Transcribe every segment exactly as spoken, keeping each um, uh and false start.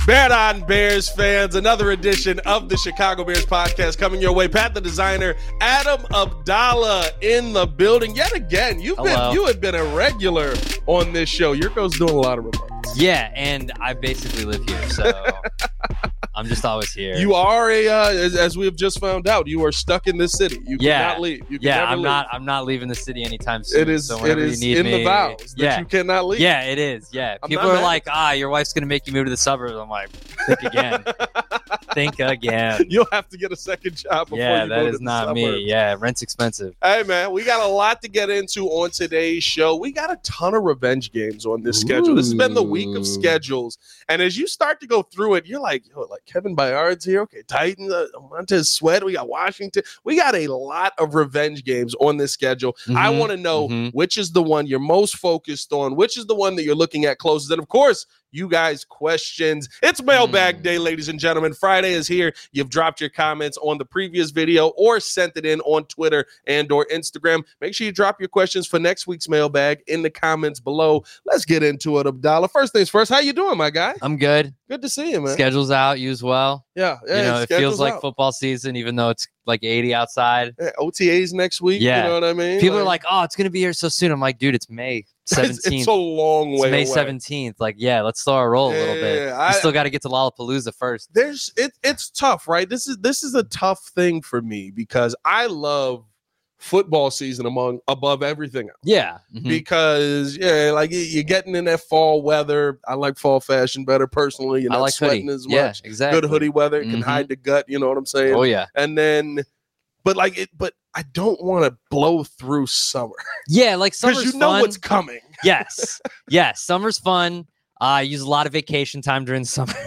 Bear on Bears fans, another edition of the Chicago Bears podcast coming your way. Pat the Designer, Adam Abdallah in the building yet again. You've Hello. been you had been a regular on this show. Yurko's doing a lot of remotes. Yeah, and I basically live here, so I'm just always here. You are a uh, as, as we have just found out, you are stuck in this city. You Yeah. cannot leave. You can yeah, never I'm leave. not. I'm not leaving the city anytime soon. It is So it whenever is you need in me, the vows that yeah, you cannot leave. yeah, it is. Yeah, I'm people not are mad. like, ah, your wife's gonna make you move to the suburbs. I'm like, think again, think again. You'll have to get a second job before Yeah, you that go to is the not suburbs. me. Yeah, rent's expensive. Hey, man, we got a lot to get into on today's show. We got a ton of revenge games on this schedule. This has been the week of Ooh. schedules. And as you start to go through it, you're like, yo, like Kevin Byard's here. Okay, Titans, uh, Montez Sweat. We got Washington. We got a lot of revenge games on this schedule. I Mhm, want to know mhm. which is the one you're most focused on, which is the one that you're looking at closest. And of course, you guys questions. It's mailbag Mm. day, ladies and gentlemen. Friday is here. You've dropped your comments on the previous video or sent it in on Twitter and or Instagram. Make sure you drop your questions for next week's mailbag in the comments below. Let's get into it, Abdallah. First things first, how you doing, my guy? I'm good. Good to see you, man. Schedule's out. You as well. Yeah, yeah. you know, it schedule's feels like out. football season, even though it's like eighty outside. Yeah, O T As next week. Yeah. You know what I mean? People are like, "Oh, it's gonna be here so soon." I'm like, "Dude, it's May it's, seventeenth. it's a long It's way May away. seventeenth. Like, yeah, let's slow our roll a little bit. Yeah, We I- still got to get to Lollapalooza first. there's it, it's tough, right? This is this is a tough thing for me because I love football season among above everything else. Yeah. Mhm. Because yeah, like you- you're getting in that fall weather. I like fall fashion better personally. You're I not like hoodie. sweating as Yeah, much. exactly. Good hoodie weather can Mhm. hide the gut. You know what I'm saying? Oh yeah. And then, but like it, but I don't want to blow through summer Yeah, like because summer's you know fun. what's coming. Yes. Yes. Summer's fun. Uh, I use a lot of vacation time during the summer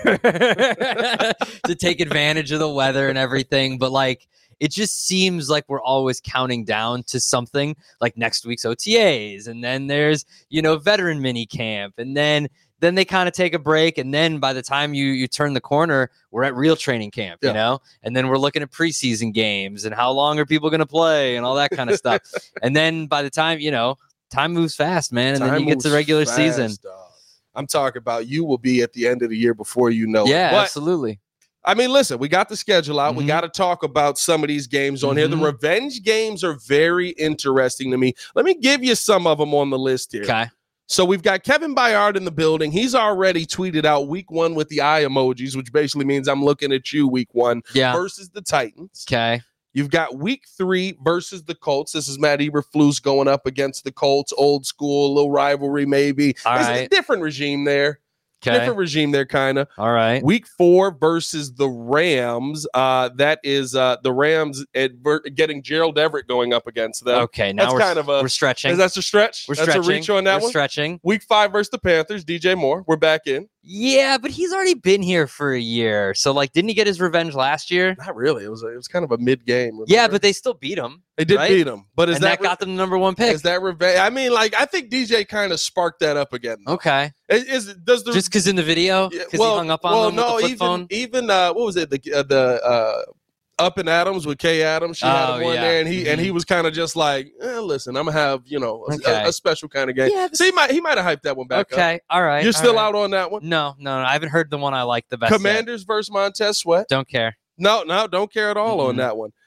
to take advantage of the weather and everything. But like, it just seems like we're always counting down to something like next week's O T As. And then there's, you know, veteran mini camp. And then then they kind of take a break. And then by the time you you turn the corner, we're at real training camp, Yeah. you know? And then we're looking at preseason games and how long are people going to play and all that kind of stuff. And then by the time, you know, time moves fast, man. And then Time you get to moves regular fast, season. dog. I'm talking about you will be at the end of the year before you know Yeah, it. But, absolutely. I mean, listen, we got the schedule out. We Mhm. got to talk about some of these games on here. The Mhm. revenge games are very interesting to me. Let me give you some of them on the list here. Okay. So we've got Kevin Byard in the building. He's already tweeted out week one with the eye emojis, which basically means I'm looking at you week one Yeah. versus the Titans. Okay. You've got week three versus the Colts. This is Matt Eberflus going up against the Colts, old school, little rivalry maybe. All It's a right. different regime there. Okay. Different regime there, kind of. All right. Week four versus the Rams. Uh, that is uh, the Rams adver- getting Gerald Everett going up against them. Okay. Now That's we're, kind of a- we're stretching. Is that a stretch? we're That's stretching. a reach on that we're one. stretching. Week five versus the Panthers. D J Moore. We're back in. Yeah, but he's already been here for a year. So like, didn't he get his revenge last year? Not really. It was a, it was kind of a mid game. Yeah, but they still beat him. they did right? beat him. But is and that, that, got them the number one pick. is that revenge? I mean, like I think D J kind of sparked that up again. though. Okay. Is, is does the Just because in the video, Yeah, because he hung up on well, them no, with the flip even phone. even uh, what was it? The uh, the uh, Up and Adams with Kay Adams. She had Oh, him on yeah. there, and he and Mhm. he was kind of just like, eh, listen, I'm gonna have you know a, Okay. a, a special kind of game. Yeah, So he might he might have hyped that one back up. Okay. All right. You're all still right. out on that one. No, no, no. I haven't heard the one I like the best. yet. Commanders versus Montez Sweat. Don't care. No, no, don't care at all on Mm-mm. that one.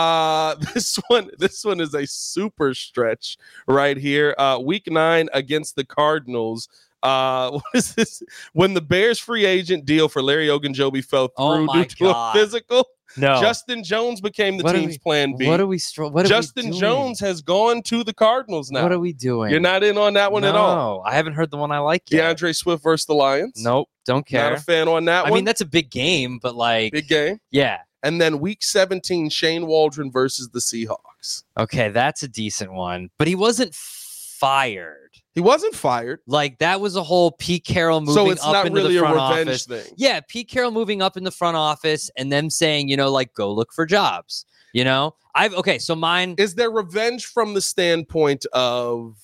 Uh this one, this one is a super stretch right here. Uh week nine against the Cardinals. Uh what is this? When the Bears free agent deal for Larry Ogunjobi fell through Oh my due to a God. physical, No. Justin Jones became the What are team's we- plan B. what are we? Str- what are Justin we doing? Jones has gone to the Cardinals now. What are we doing? You're not in on that one at all. No, I haven't heard the one I like yet. DeAndre Swift versus the Lions. Nope, don't care. Not a fan on that I one. mean, that's a big game, but like, Big game. yeah. And then week seventeen, Shane Waldron versus the Seahawks. Okay, that's a decent one. But he wasn't fired. He wasn't fired. Like, that was a whole Pete Carroll moving So it's up not into really the a front revenge office. thing. Yeah, Pete Carroll moving up in the front office and them saying, you know, like, go look for jobs. You know, I've okay. So mine Is there revenge from the standpoint of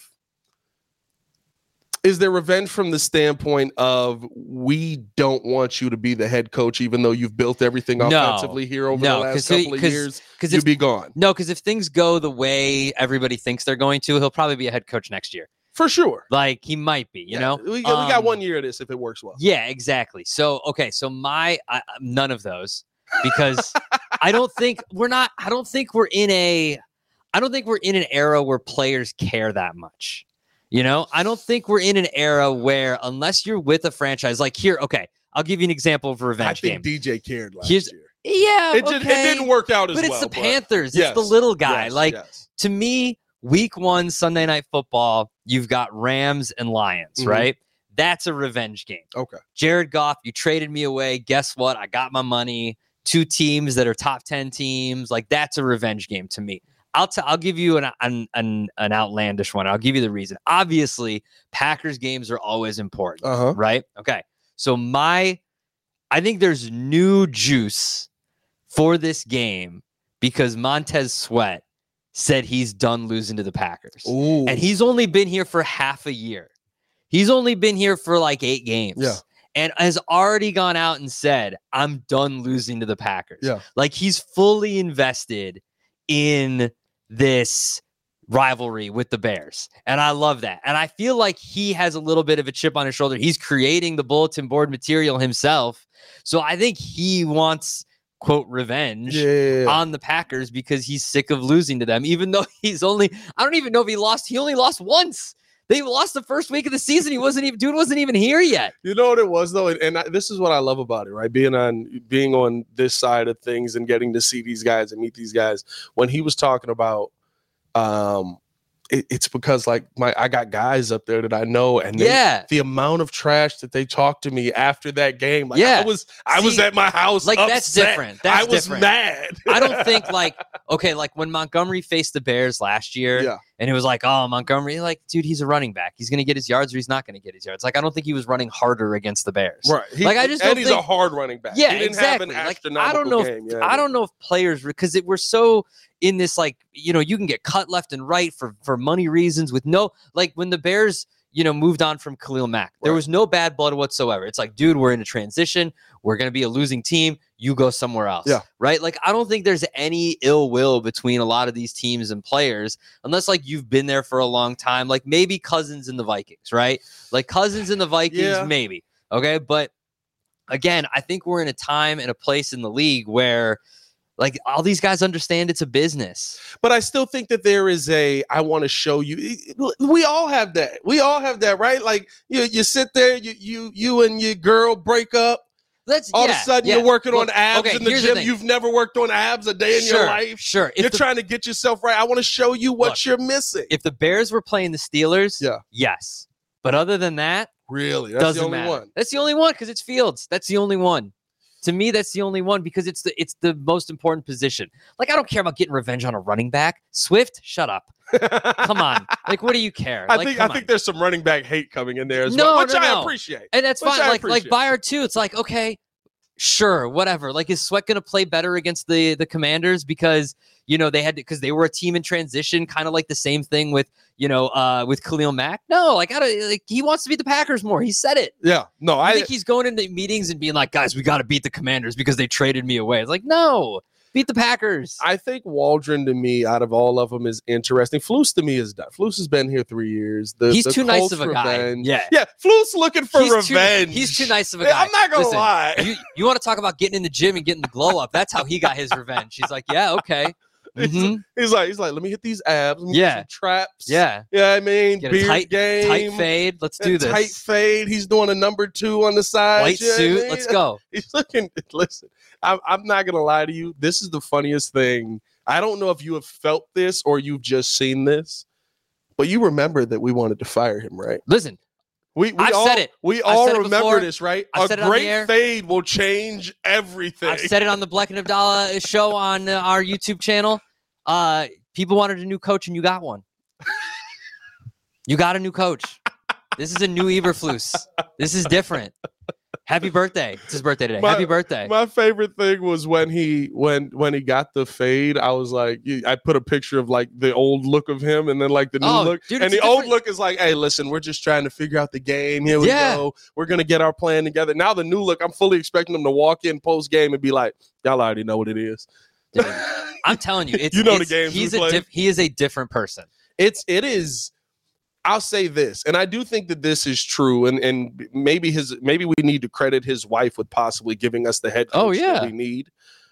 is there revenge from the standpoint of we don't want you to be the head coach, even though you've built everything No. offensively here over No, the last 'cause he- couple of 'cause- years? because You if be gone. no, because if things go the way everybody thinks they're going to, he'll probably be a head coach next year. For sure. Like he might be, you yeah. know. We, got, um, we got one year of this if it works well. Yeah, exactly. So okay, so my I, none of those because I don't think we're not. I don't think we're in a. I don't think we're in an era where players care that much. You know, I don't think we're in an era where unless you're with a franchise like here. Okay, I'll give you an example of a revenge I think game. D J cared last Here's, year. Yeah, it, okay. just, it didn't work out as but well. It's the but Panthers. yes, it's the little guy. yes, like yes. to me, week one Sunday Night Football, you've got Rams and Lions, Mm-hmm. right? That's a revenge game. Okay. Jared Goff, you traded me away. Guess what? I got my money. Two teams that are top ten teams. Like that's a revenge game to me. I'll t- I'll give you an, an an an outlandish one. I'll give you the reason. Obviously, Packers games are always important, uh-huh. right? Okay. So my, I think there's new juice for this game because Montez Sweat said he's done losing to the Packers. Ooh. And he's only been here for half a year. He's only been here for like eight games. Yeah. And has already gone out and said, I'm done losing to the Packers. Yeah. Like he's fully invested in this rivalry with the Bears. And I love that. And I feel like he has a little bit of a chip on his shoulder. He's creating the bulletin board material himself. So I think he wants, quote, revenge yeah. on the Packers because he's sick of losing to them, even though he's only, I don't even know if he lost. He only lost once. They lost the first week of the season. He wasn't even, dude wasn't even here yet. You know what it was though, and, and I, this is what I love about it, right? Being on being on this side of things and getting to see these guys and meet these guys. When he was talking about, um, it, it's because like my I got guys up there that I know, and they, yeah, the amount of trash that they talked to me after that game. Like, yeah, I was I see, was at my house. Like upset. that's different. That's I was different. mad. I don't think like okay, like when Montgomery faced the Bears last year. Yeah. And it was like, oh, Montgomery, like, dude, he's a running back. He's going to get his yards or he's not going to get his yards. Like, I don't think he was running harder against the Bears. Right. He, like, I just and don't he's think, a hard running back. Yeah, he didn't exactly. Have an like, I don't know. game. If, yeah, I don't know if players, because we're so in this, like, you know, you can get cut left and right for for money reasons with no, like, when the Bears, you know, moved on from Khalil Mack, there right. was no bad blood whatsoever. It's like, dude, we're in a transition. We're going to be a losing team. You go somewhere else. Yeah. Right. Like, I don't think there's any ill will between a lot of these teams and players, unless like you've been there for a long time. Like maybe Cousins and the Vikings, right? Like Cousins and the Vikings, yeah. maybe. Okay. But again, I think we're in a time and a place in the league where like all these guys understand it's a business. But I still think that there is a, I want to show you. We all have that. We all have that, right? Like you, you sit there, you, you, you and your girl break up. Let's, all yeah, of a sudden yeah. you're working Look, on abs okay, in the here's gym. the You've never worked on abs a day in sure, your life. Sure. If you're the, trying to get yourself right. I want to show you what look, you're missing. If the Bears were playing the Steelers, yeah. yes. But other than that, really, that's doesn't the only matter. one. That's the only one because it's Fields. That's the only one. To me, that's the only one because it's the it's the most important position. Like, I don't care about getting revenge on a running back. Swift, shut up. Come on. Like, what do you care? I like, think I on. think there's some running back hate coming in there as no, well, which no, I no. appreciate. And that's which fine. I Like, like appreciate. Bayard too. It's like, okay, sure, whatever. Like, is Sweat going to play better against the the Commanders because you know they had to because they were a team in transition, kind of like the same thing with you know uh with Khalil Mack. No, like, I don't, like he wants to beat the Packers more. He said it. Yeah, no, I I think he's going into meetings and being like, guys, we got to beat the Commanders because they traded me away. It's like, no, beat the Packers. I think Waldron to me, out of all of them, is interesting. Flus to me is done. Flus has been here three years. The, he's the too nice Colts of a revenge. guy. Yeah, yeah. Flus looking for he's revenge. Too, he's too nice of a Yeah, guy. I'm not gonna Listen, lie. You, you want to talk about getting in the gym and getting the glow up? That's how he got his revenge. He's like, yeah, okay. Mhm. He's like, he's like, let me hit these abs. Let me Yeah. get some traps. Yeah, yeah. I mean, Get a beard tight, game, tight fade. Let's do a this. Tight fade. He's doing a number two on the side. White You know what I suit. mean? Let's go. He's looking. Listen, I'm, I'm not gonna lie to you. This is the funniest thing. I don't know if you have felt this or you've just seen this, but you remember that we wanted to fire him, right? Listen, We, we I've all, said it. We I've all said it remember before. this, right? I've A said it on the great air. fade will change everything. I've said it on the Black and Abdallah show on uh, our YouTube channel. Uh, people wanted a new coach, and you got one. You got a new coach. This is a new Eberflus. This is different. Happy birthday! It's his birthday today. My- Happy birthday! My favorite thing was when he when when he got the fade. I was like, I put a picture of like the old look of him, and then like the new Oh, look. dude, and it's the a old different- look is like, hey, listen, we're just trying to figure out the game. Here we Yeah. go. We're gonna get our plan together. Now the new look, I'm fully expecting him to walk in post game and be like, y'all already know what it is. Dude, I'm telling you, it's You know the it's- games we He's a play. diff, he is a different person. It's it is. I'll say this, and I do think that this is true, and and maybe his maybe we need to credit his wife with possibly giving us the head coach Oh, yeah. that we need.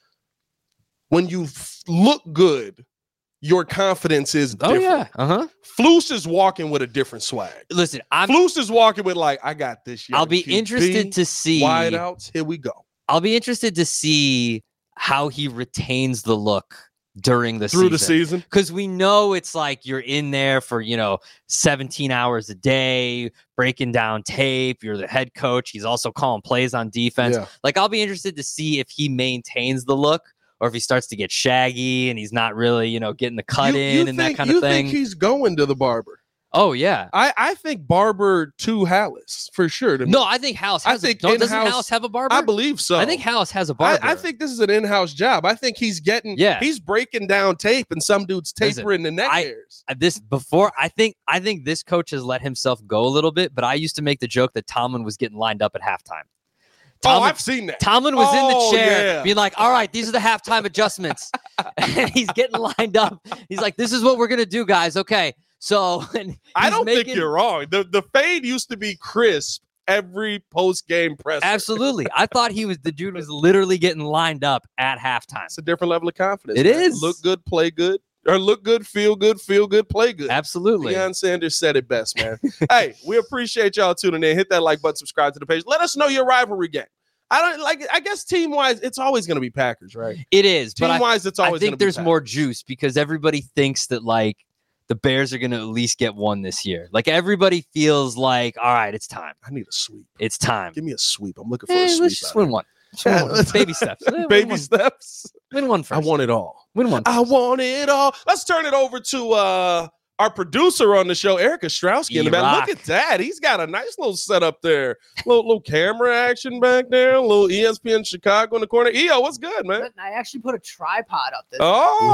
When you f- look good, your confidence is different. Oh yeah, uh huh. Flus is walking with a different swag. Listen, I'm. Flus is walking with like, I got this. I'll be Q B, interested to see wideouts. Here we go. I'll be interested to see how he retains the look during the Through season. the season. Because we know it's like you're in there for, you know, seventeen hours a day, breaking down tape. You're the head coach. He's also calling plays on defense. Yeah. Like, I'll be interested to see if he maintains the look or if he starts to get shaggy and he's not really, you know, getting the cut You- in you and think- that kind of you thing. think he's going to the barber? Oh, yeah. I, I think barber to Hallis for sure. To me. No, I think House I has think a, no, doesn't in-house- House have a barber? I believe so. I think House has a I, barber. I think this is an in-house job. I think he's getting, Yeah. he's breaking down tape, and some dude's Listen, tapering the neck I- hairs. Uh, this before I think I think this coach has let himself go a little bit, but I used to make the joke that Tomlin was getting lined up at halftime. Oh, Tomlin, I've seen that. Tomlin was Oh, in the chair yeah. being like, all right, these are the halftime adjustments. And he's getting lined up. He's like, this is what we're gonna do, guys. Okay. So and I he's don't making, think you're wrong. The the fade used to be crisp every post game presser. absolutely. I thought he was the dude was literally getting lined up at halftime. It's a different level of confidence. It man. is. Look good, play good, or look good, feel good, feel good, play good. Absolutely. Deion Sanders said it best, man. Hey, we appreciate y'all tuning in. Hit that like button, subscribe to the page. Let us know your rivalry game. I don't like. I guess team wise, it's always going to be Packers, right? It is, but Team I, wise, it's I always. gonna think be there's Packers. more juice because everybody thinks that like the Bears are going to at least get one this year. Like everybody feels like, all right, it's time. I need a sweep. It's time. Give me a sweep. I'm looking for Eh, a sweep. let's just out win here. one. Just win Yeah, one. let's- Baby steps. Eh, win Baby one. steps. Win one first. I want it all. win one. I first. want it all. Let's turn it over to uh our producer on the show, Eric Ostrowski. In the back. E-Rock. Look at that. He's got a nice little setup there. Little little camera action back there. A little E S P N Chicago in the corner. E O, what's good, man? I actually put a tripod up this.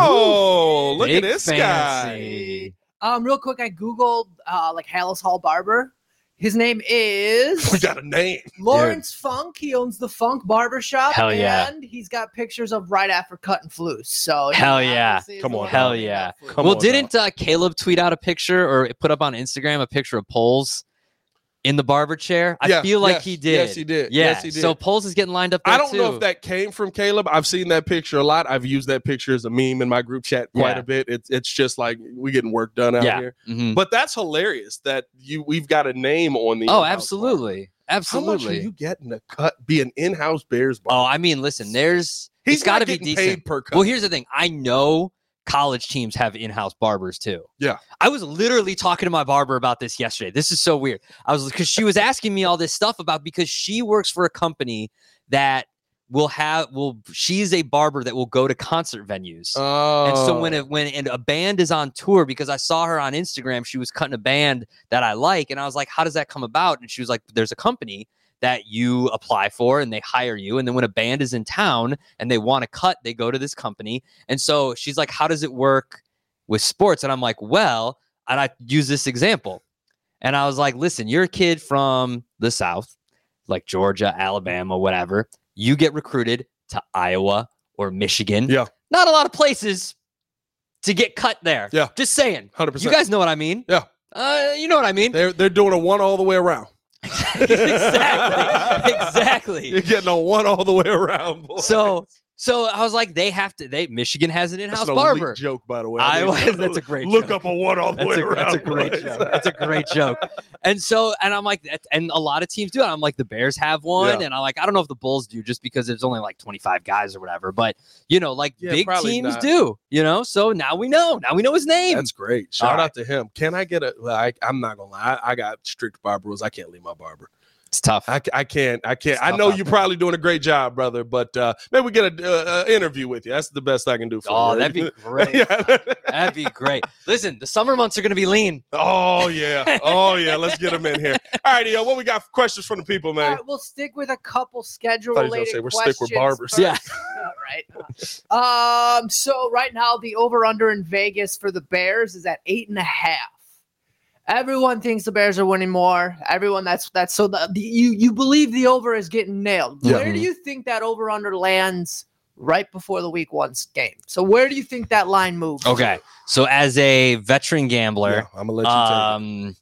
Oh, look at Big this guy. fancy. Um, real quick, I googled uh like Hallis Hall Barber. His name We is got a name. Lawrence Funk. He owns the Funk Barbershop. Hell yeah. And he's got pictures of right after cutting flus. So you Hell know, yeah. obviously it's Come a on. little Hell bit of yeah. flus. Come well, on, didn't uh, Caleb tweet out a picture or put up on Instagram a picture of Poles in the barber chair? I Yeah, feel like yes, he did. Yes, he did. Yeah. Yes, he did. So Poles is getting lined up there I don't too. know if that came from Caleb. I've seen that picture a lot. I've used that picture as a meme in my group chat quite Yeah. a bit. It's it's just like we getting work done out Yeah. here. Mhm. But that's hilarious that you we've got a name on the Oh, in-house absolutely. bar. How much are Absolutely. you getting to cut be an in-house Bears Oh, bar? I mean, listen, there's He's it's got to not be getting decent. paid per cut. Well, here's the thing. I know college teams have in-house barbers too. Yeah. I was literally talking to my barber about this yesterday. This is so weird. I was because she was asking me all this stuff about because she works for a company that will have will she's a barber that will go to concert venues. Oh. And so when a, when and a band is on tour, because I saw her on Instagram, she was cutting a band that I like, and I was like, "How does that come about?" And she was like, "There's a company that you apply for, and they hire you, and then when a band is in town and they want to cut, they go to this company." And so she's like, "How does it work with sports?" And I'm like, "Well," and I use this example, and I was like, "Listen, you're a kid from the South, like Georgia, Alabama, whatever. You get recruited to Iowa or Michigan. Yeah. Not a lot of places to get cut there. Yeah. Just saying. one hundred You percent. guys know what I mean. Yeah. Uh, you know what I mean. They're they're doing a one all the way around. exactly. Exactly. You're getting a one all the way around. Boy. So so I was like, they have to they Michigan has an That's in-house an elite barber. joke, by the way. Iowa- mean, that's a great Look joke. up a one all the That's way a, around. that's a great boys. joke. That's a great joke. And so, and I'm like, that- and a lot of teams do it. I'm like, the Bears have one, Yeah. and I'm like, I don't know if the Bulls do, just because there's only like twenty-five guys or whatever. But you know, like Yeah, big probably teams not. do. You know, so now we know. Now we know his name. That's great. Shout All right. out to him. Can I get a? Well, I, I'm not gonna lie. I, I got strict barber rules. I can't leave my barber. It's tough. I, I can't. I can't. It's I tough know out you're there. probably doing a great job, brother. But uh, maybe we get an uh, uh, interview with you. That's the best I can do for Oh, you. that'd be great. Yeah. That'd be great. Listen, the summer months are going to be lean. Oh yeah. Oh yeah. Let's get him in here. All right, yo. What we got for questions from the people, All man? right, we'll stick with a couple schedule I thought you was gonna related say we're questions. stick with barbers. first. Yeah. All right. Um. So right now the over under in Vegas for the Bears is at eight and a half. Everyone thinks the Bears are winning more. Everyone that's that's so the, the you you believe the over is getting nailed. Yeah. Where do you think that over under lands right before the week one game? So where do you think that line moves? Okay. So as a veteran gambler, Yeah, I'm gonna let you take it. um,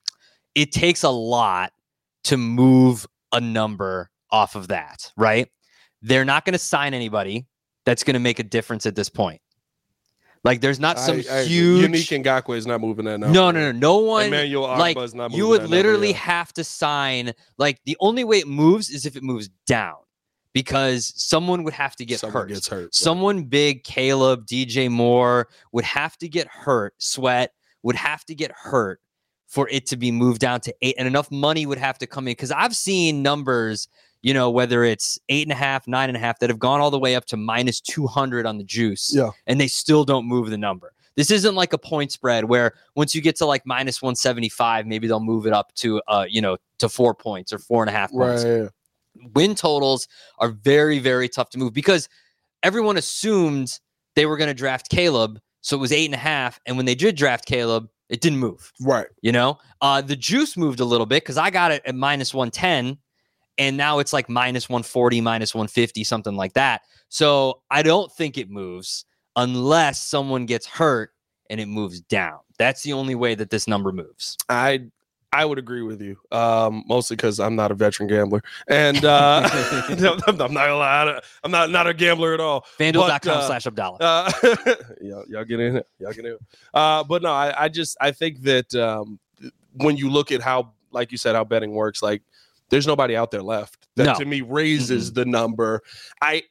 it takes a lot to move a number off of that, right? They're not going to sign anybody that's going to make a difference at this point. Like, there's not some I, I, huge. Unique Ngakwe is not moving that number. No, no, no, no one. Emmanuel like Ogbah is not moving you would that literally number, yeah. have to sign. Like, the only way it moves is if it moves down, because someone would have to get Someone hurt. gets hurt. right. Someone big, Caleb, D J Moore, would have to get hurt. Sweat would have to get hurt for it to be moved down to eight, and enough money would have to come in. Because I've seen numbers, you know, whether it's eight and a half, nine and a half, that have gone all the way up to minus two hundred on the juice, Yeah. and they still don't move the number. This isn't like a point spread where once you get to like minus one seventy-five, maybe they'll move it up to, uh, you know, to four points or four and a half points. Right. Win totals are very, very tough to move because everyone assumed they were going to draft Caleb. So it was eight and a half. And when they did draft Caleb, it didn't move. Right. You know, uh, the juice moved a little bit because I got it at minus one ten. And now it's like minus one forty, minus one fifty, something like that. So I don't think it moves unless someone gets hurt and it moves down. That's the only way that this number moves. I I would agree with you, um, mostly because I'm not a veteran gambler, and uh, I'm not gonna lie, I'm not not a gambler at all. FanDuel.com uh, slash Abdallah. Uh, y'all, y'all get in it. Y'all get in it. Uh, but no, I, I just I think that um, when you look at how, like you said, how betting works, like there's nobody out there left that No. to me raises Mm-mm. the number. I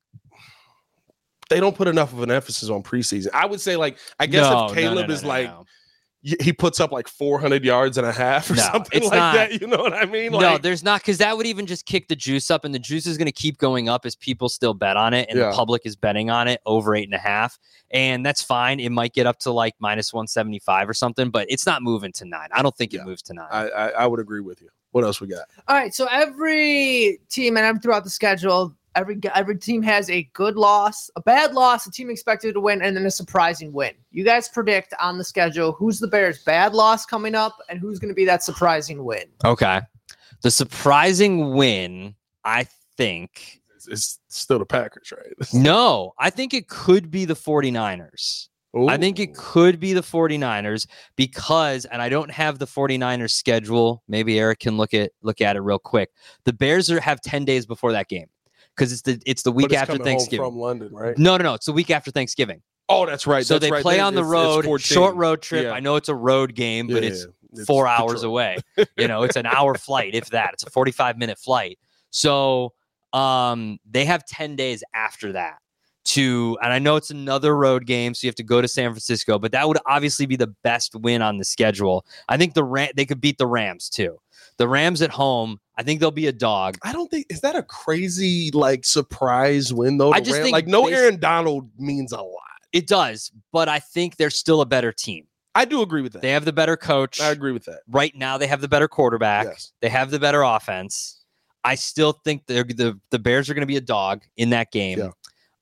they don't put enough of an emphasis on preseason. I would say, like, I guess No, if no, Caleb no, no, is no, like. no. y- He puts up like four hundred yards and a half or No, something it's like not- that. You know what I mean? No, Like, there's not, because that would even just kick the juice up, and the juice is going to keep going up as people still bet on it, and Yeah. the public is betting on it over eight and a half, and that's fine. It might get up to like minus one seventy-five or something, but it's not moving to nine. I don't think Yeah. it moves to nine. I, I I would agree with you. What else we got? All right, so every team and I'm throughout the schedule, every every team has a good loss, a bad loss, a team expected to win, and then a surprising win. You guys predict on the schedule who's the Bears' bad loss coming up, and who's going to be that surprising win. Okay. The surprising win, I think. It's, it's still the Packers, right? No, I think it could be the 49ers. I think it Ooh. could be the 49ers because, and I don't have the 49ers schedule. Maybe Eric can look at look at it real quick. The Bears are, have ten days before that game because it's the it's the But week it's after coming home Thanksgiving. from London, right? No, no, no. It's the week after Thanksgiving. Oh, that's right. So that's they right. play They- on the it's- it's road, fourteen. short road trip. Yeah. I know it's a road game, but Yeah, it's yeah. four hours Detroit. away. You know, it's an hour flight, if that. It's a forty-five minute flight. So um, they have ten days after that to, and I know it's another road game, so you have to go to San Francisco, but that would obviously be the best win on the schedule. I think the Ram, they could beat the Rams too. The Rams at home, I think they'll be a dog. I don't think is that a crazy like surprise win though. I the just Rams? think like no basi- Aaron Donald means a lot. It does, but I think they're still a better team. I do agree with that. They have the better coach. I agree with that. Right now, they have the better quarterback. Yes. They have the better offense. I still think they're, the the Bears are going to be a dog in that game. Yeah.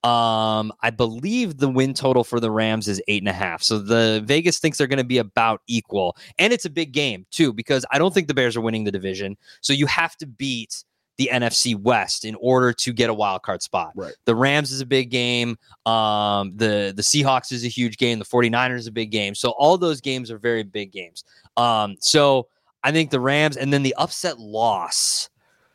Um, I believe the win total for the Rams is eight and a half. So the Vegas thinks they're going to be about equal, and it's a big game too because I don't think the Bears are winning the division. So you have to beat the N F C West in order to get a wild card spot. Right. The Rams is a big game. Um, the the Seahawks is a huge game. The 49ers is a big game. So all those games are very big games. Um, so I think the Rams, and then the upset loss.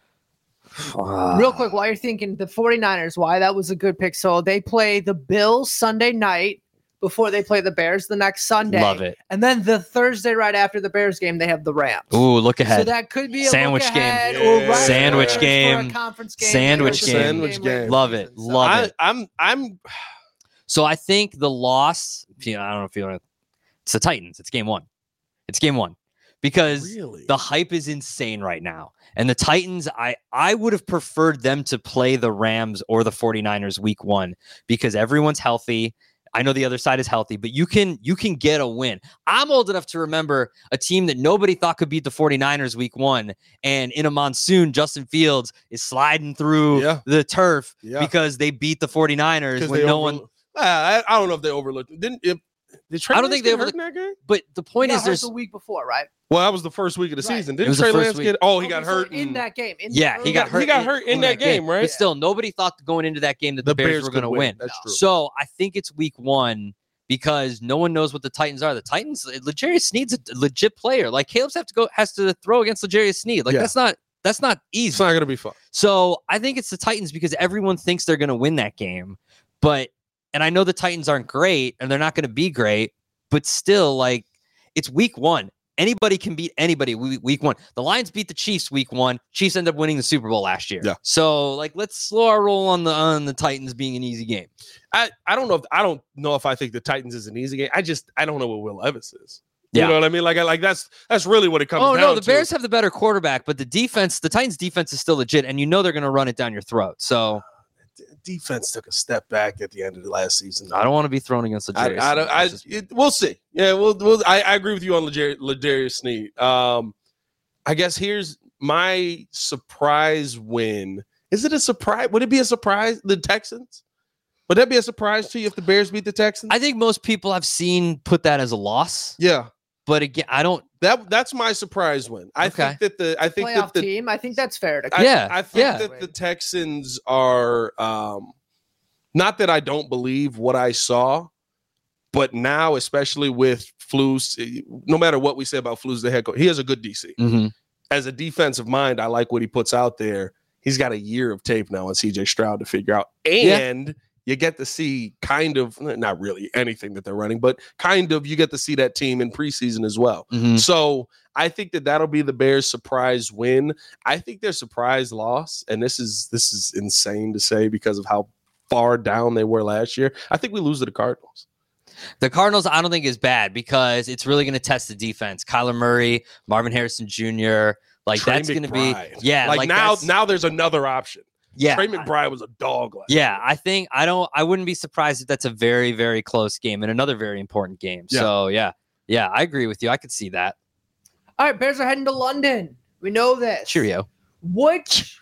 Real quick, while you're thinking the 49ers, why that was a good pick. So they play the Bills Sunday night before they play the Bears the next Sunday. Love it. And then the Thursday right after the Bears game, they have the Rams. Ooh, look ahead. So that could be a Sandwich look game. ahead Yeah. or right Sandwich for a game. conference game. Sandwich or game. a Sandwich later game. in the Love it. season. Love I, it. I'm I'm So I think the loss, you know, I don't know if you want to, it's the Titans. It's game one. It's game one because really the hype is insane right now. And the Titans, I, I would have preferred them to play the Rams or the 49ers week one because everyone's healthy. I know the other side is healthy, but you can you can get a win. I'm old enough to remember a team that nobody thought could beat the 49ers week one. And in a monsoon, Justin Fields is sliding through Yeah. the turf Yeah. because they beat the 49ers 'Cause when they no overlo- one. I, I don't know if they overlooked. Didn't if, did Trey I don't Lance think they get hurt overlooked- in that game? But the point He is got hurt there's the week before, right? Well, that was the first week of the Right. season. It Didn't was the Trey first Lance week. get? Oh, he got Okay, so hurt in in- that game. In Yeah, the he got early- hurt. He got hurt in that game, right? But still, nobody thought going into that game that the, Bears, were could going to win. That's true. So I think it's week one because no one knows what the Titans are. The Titans, L'Jarius Sneed's a legit player. Like Caleb's have to go has to throw against L'Jarius Sneed. Like Yeah. that's not that's not easy. It's not going to be fun. So I think it's the Titans because everyone thinks they're going to win that game. But, and I know the Titans aren't great and they're not going to be great, but still, like, it's week one. Anybody can beat anybody we- week one. The Lions beat the Chiefs week one. Chiefs ended up winning the Super Bowl last year. Yeah. So, like, let's slow our roll on the on the Titans being an easy game. I, I don't know if I don't know if I think the Titans is an easy game. I just I don't know what Will Levis is. You Yeah. know what I mean? Like I like that's that's really what it comes Oh down no, the to. Bears have the better quarterback, but the defense, the Titans defense is still legit, and you know they're going to run it down your throat. So Defense took a step back at the end of the last season. I don't want to be thrown against the I, I, don't- I, it, we'll see. Yeah, we'll, we'll I, I agree with you on L'Jarius L'Jarius Sneed. Um, I guess here's my surprise win. Is it a surprise? Would it be a surprise? The Texans? Would that be a surprise to you if the Bears beat the Texans? I think most people have seen put that as a loss, yeah, but again, I don't. that that's my surprise win. I Okay. think that the I think Playoff that the team. I think that's fair to I, Yeah, I think yeah. that the Texans are um, not that I don't believe what I saw, but now, especially with Flus, no matter what we say about Flus, the head coach, he has a good D C. Mhm. As a defensive mind, I like what he puts out there. He's got a year of tape now on C J Stroud to figure out, and you get to see kind of not really anything that they're running, but kind of you get to see that team in preseason as well. Mhm. So I think that that'll be the Bears' surprise win. I think their surprise loss, and this is this is insane to say because of how far down they were last year. I think we lose to the Cardinals. The Cardinals, I don't think is bad because it's really going to test the defense. Kyler Murray, Marvin Harrison Junior Like Trey that's going to be, McBride. yeah. like, Like, now, that's- now there's another option. yeah. Trey McBride was a dog last Yeah, year. I think I don't. I wouldn't be surprised if that's a very, very close game and another very important game. Yeah. So yeah, yeah, I agree with you. I could see that. All right, Bears are heading to London. We know this. Cheerio. Which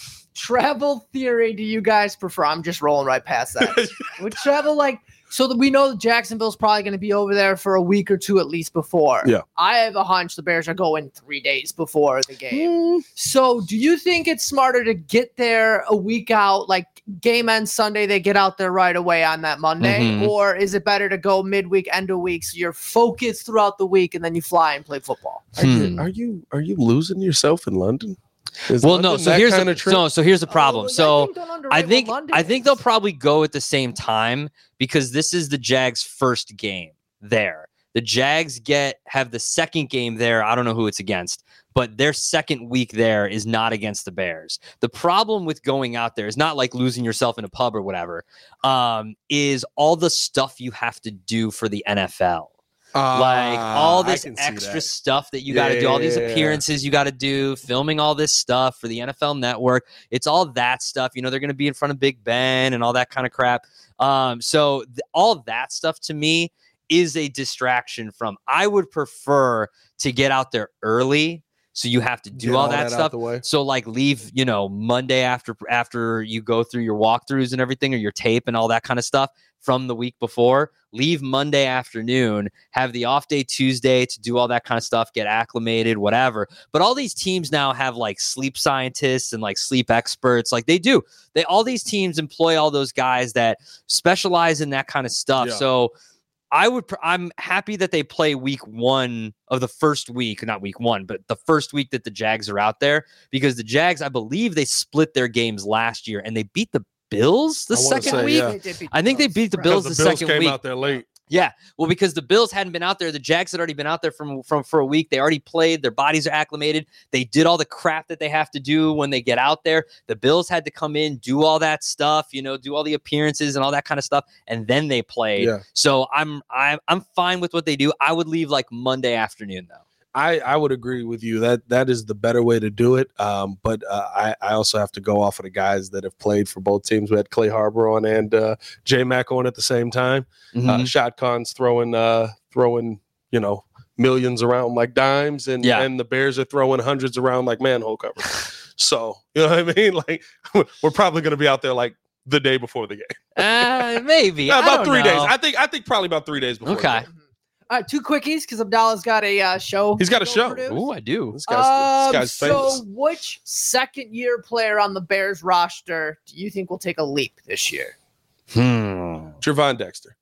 travel theory do you guys prefer? I'm just rolling right past that. Would travel like so that we know that Jacksonville's probably going to be over there for a week or two at least before. Yeah. I have a hunch the Bears are going three days before the game. Mm. So do you think it's smarter to get there a week out, like game ends Sunday, they get out there right away on that Monday? Mhm. Or is it better to go midweek, end of week, so you're focused throughout the week and then you fly and play football? Are, you, Hmm. are you are you losing yourself in London? Is Well, no. London So that here's kind the, of trip? no. So here's the problem. Oh, So don't I underrate think what London I think they'll is. probably go at the same time because this is the Jags' first game there. The Jags get have the second game there. I don't know who it's against, but their second week there is not against the Bears. The problem with going out there is not like losing yourself in a pub or whatever. Um, is all the stuff you have to do for the N F L. Like all Ah, I this can see extra that. stuff that you got to do, all these Yeah. appearances you got to do, filming all this stuff for the N F L Network. It's all that stuff. You know, they're going to be in front of Big Ben and all that kind of crap. Um, so th- all that stuff to me is a distraction from. I would prefer to get out there early, so you have to do Get all, all that, that out stuff. the way. So like leave, you know, Monday after after you go through your walkthroughs and everything, or your tape and all that kind of stuff from the week before. Leave Monday afternoon, have the off day Tuesday to do all that kind of stuff, get acclimated, whatever. But all these teams now have like sleep scientists and like sleep experts. Like they do. They all these teams employ all those guys that specialize in that kind of stuff. Yeah. So I would pr- I'm happy that they play week one of the first week, not week one, but the first week that the Jags are out there, because the Jags, I believe they split their games last year and they beat the Bills the I wanna second say, week. yeah. They did beat I think they beat the Right. Bills the the Bills second came week. out there late. Yeah, well, because the Bills hadn't been out there, the Jags had already been out there from, from for a week. They already played. Their bodies are acclimated. They did all the crap that they have to do when they get out there. The Bills had to come in, do all that stuff, you know, do all the appearances and all that kind of stuff, and then they played. Yeah. So I'm I'm I'm fine with what they do. I would leave like Monday afternoon though. I, I would agree with you that that is the better way to do it. Um, but uh, I, I also have to go off of the guys that have played for both teams. We had Clay Harbor on and uh, J Mac on at the same time. Mm-hmm. Uh, Shotgun's throwing uh, throwing you know millions around like dimes, and Yeah. and the Bears are throwing hundreds around like manhole covers. So you know what I mean? Like we're probably going to be out there like the day before the game. uh, maybe Uh, I about don't three know. days. I think I think probably about three days before. the Okay. game. All right, two quickies because Abdallah's got a uh, show. He's got a to show. produce. Ooh, I do. This guy's, Um, this guy's famous. so, which second year player on the Bears roster do you think will take a leap this year? Hmm. Trevon Dexter.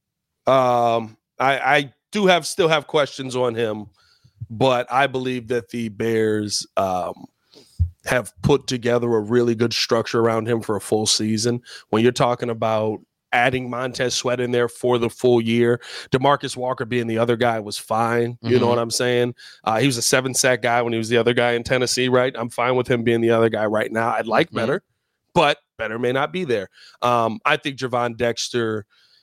Um, I, I do have still have questions on him, but I believe that the Bears um, have put together a really good structure around him for a full season. When you're talking about adding Montez Sweat in there for the full year, DeMarcus Walker being the other guy was fine. You Mm-hmm. know what I'm saying? Uh, he was a seven sack guy when he was the other guy in Tennessee, right? I'm fine with him being the other guy right now. I'd like Mhm. better, but better may not be there. Um, I think Javon Dexter,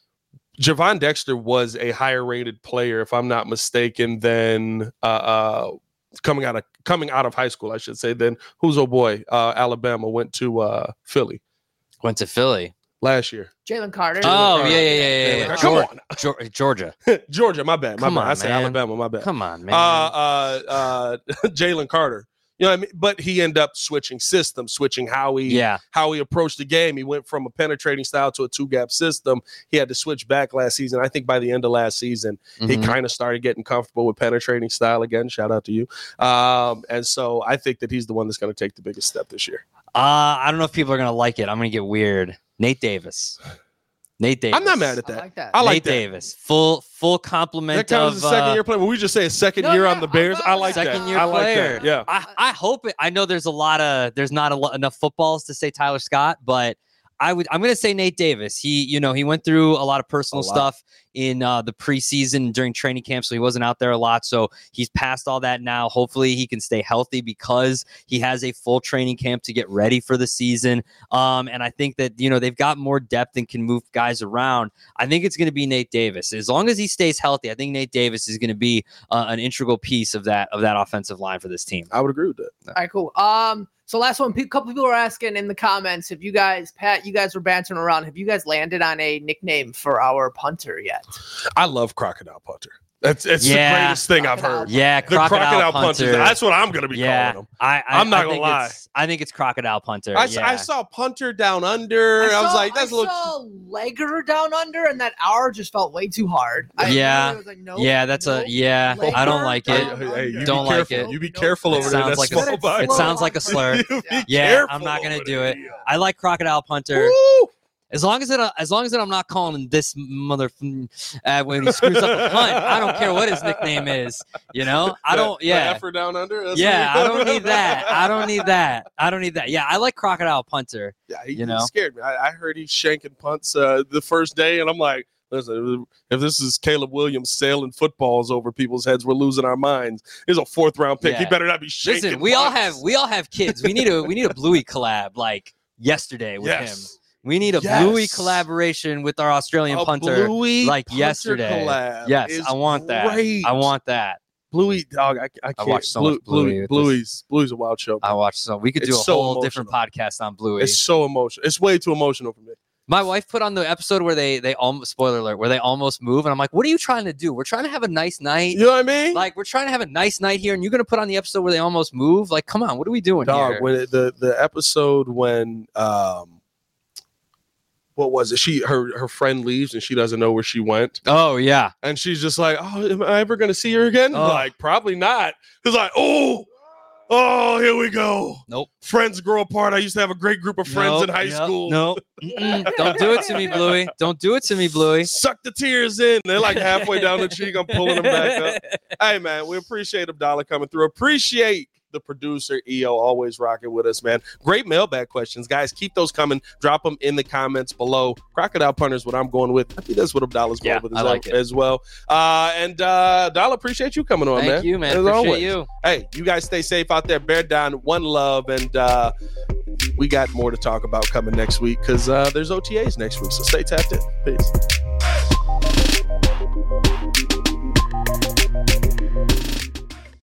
Javon Dexter was a higher rated player, if I'm not mistaken, than uh, uh, coming out of coming out of high school, I should say. Then who's oh boy, uh, Alabama went to uh, Philly Went to Philly. last year. Jalen Carter. Oh, Carter. yeah, yeah, yeah, yeah. yeah. Come Geor- on. Geor- Georgia. Georgia, my bad, my Come bad. on, I said man. Alabama, my bad. Come on, man. Uh, uh, uh, Jalen Carter. You know what I mean? But he ended up switching systems, switching how he yeah. how he approached the game. He went from a penetrating style to a two-gap system. He had to switch back last season. I think by the end of last season, he Mhm. kind of started getting comfortable with penetrating style again. Shout out to you. Um, and so I think that he's the one that's going to take the biggest step this year. Uh, I don't know if people are going to like it. I'm going to get weird. Nate Davis. Nate Davis. I'm not mad at I that. like that. I like Nate that. Davis. Full full complement That counts of as a second uh, year player. When we just say a second No, year yeah, on the I'm Bears, fine I with like that. that. second year I like player. that. Yeah. I, I hope it. I know there's a lot of there's not a lo- enough footballs to say Tyler Scott, but I would I'm going to say Nate Davis. He you know he went through a lot of personal A lot. stuff in uh, the preseason during training camp, so he wasn't out there a lot. So he's past all that now. Hopefully he can stay healthy because he has a full training camp to get ready for the season. Um, and I think that you know they've got more depth and can move guys around. I think it's going to be Nate Davis as long as he stays healthy. I think Nate Davis is going to be uh, an integral piece of that of that offensive line for this team. I would agree with that. All right, cool. Um, so last one, a couple people are asking in the comments, have you guys, Pat, you guys were bantering around, have you guys landed on a nickname for our punter yet? I love Crocodile Punter. That's it's Yeah. the greatest thing I've Crocodile heard. Yeah, The crocodile, crocodile punter. punches. That's what I'm going to be yeah, calling him. I, I, I'm not I gonna think lie. it's- I think it's crocodile punter. I, yeah. I saw Punter Down Under. I, was saw- like, that's I a little. saw Legger down under, and that hour just felt way too hard. I Yeah. literally was like, nope, yeah, that's a nope. yeah. Legger I don't like Hey, it. down hey, under. hey, you Don't be like careful. it. You be Nope. careful It over there. sounds That's like a- small bite. it sounds like a slur. You be Yeah, careful I'm not gonna over do there. it. I like crocodile punter. Woo! As long as it, as long as it, I'm not calling him this mother uh, when he screws up a punt. I don't care what his nickname is. You know, I The- don't. the Yeah, effort down under. That's yeah. what I we- don't need that. I don't need that. I don't need that. Yeah, I like crocodile punter. Yeah, he, You he know? scared me. I, I heard he's shanking punts uh, the first day, and I'm like, listen, if this is Caleb Williams sailing footballs over people's heads, we're losing our minds. He's a fourth round pick. He Yeah. better not be shaking. Listen, we all punts. have we all have kids. We need a we need a Bluey collab like yesterday with him. Yes. We need a Yes. Bluey collaboration with our Australian A punter. Bluey like punter yesterday. collab Yes, is I want that. great. I want that. Bluey, dog. I, I can't. watch so Blue, much Bluey with Bluey's, Bluey's a wild show. I watched so we could do It's a so whole different podcast on Bluey. It's so emotional. It's way too emotional for me. My wife put on the episode where they they almost spoiler alert where they almost move, and I'm like, what are you trying to do? We're trying to have a nice night. You know what I mean? Like we're trying to have a nice night here, and you're gonna put on the episode where they almost move. Like, come on, what are we doing dog. here? When it, the the episode when um, what was it? She her her friend leaves and she doesn't know where she went, Oh yeah, and she's just like, "Oh, am I ever gonna see her again?" Oh. Like, probably not. It's like, oh, oh, here we go. Nope. Friends grow apart. I used to have a great group of friends in Nope, high yep, school. No, Mm-mm. Don't do it to me, Bluey. Don't do it to me, Bluey. Suck the tears in. They're like halfway down the cheek. I'm pulling them back up. Hey, man, we appreciate Abdallah coming through. Appreciate the producer, E O, always rocking with us, man. Great mailbag questions. Guys, keep those coming. Drop them in the comments below. Crocodile punter is what I'm going with. I think that's what Abdallah's going Yeah, with I as, like it. as well. Uh, and uh, Abdallah, appreciate you coming on, Thank man. you, man. As Appreciate always. you. Hey, you guys stay safe out there. Bear down. One love. And uh, we got more to talk about coming next week because uh, there's O T As next week. So stay tapped in. Peace.